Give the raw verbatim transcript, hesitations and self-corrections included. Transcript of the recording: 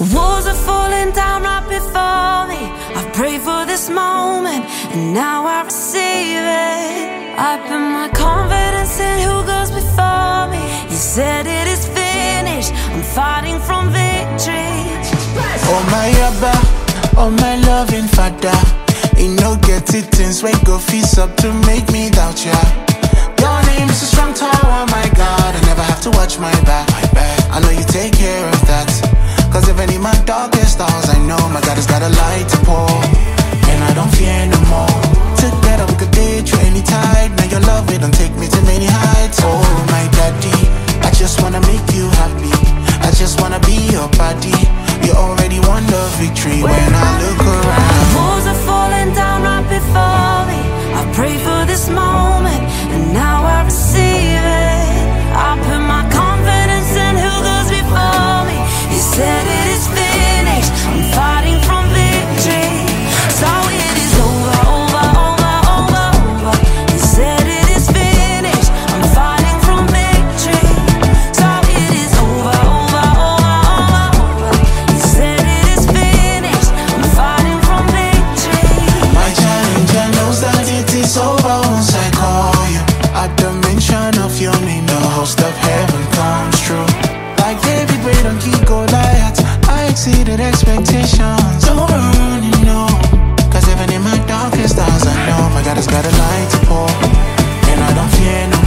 walls are falling down right before me. I've prayed for this moment, and now I receive it. I put my confidence in who goes before me. He said it is finished. I'm fighting from victory. Oh my Abba, oh my loving Father, you know get it things when go feast up to make me doubt ya. Your name is a strong tower, my God. I never have to watch my back. I know you take care of that. Cause even in my darkest hours, I know my God has got a light to pour, and I don't fear no more. Together we could date through any tide. Now your love, it don't take me to many heights. Oh my daddy, I just wanna make you happy. I just wanna be your buddy. You already won the victory when I look around. Walls are falling down right before me. I prayed for this moment, and now I receive it. I put my confidence in who goes before me. He said it is finished. I'm fighting from victory. So it is over, over, over, over, over. He said it is finished. I'm fighting from victory. So it is over, over, over, over, over. He said it is finished. I'm fighting from victory. My challenger knows that it is over once I call you. At the mention of your name, the host of heaven comes true. Like David, we don't keep Goliath. I exceeded expectations. Don't run, you know. Cause even in my darkest hours, I know my God has got a light to pour, and I don't fear no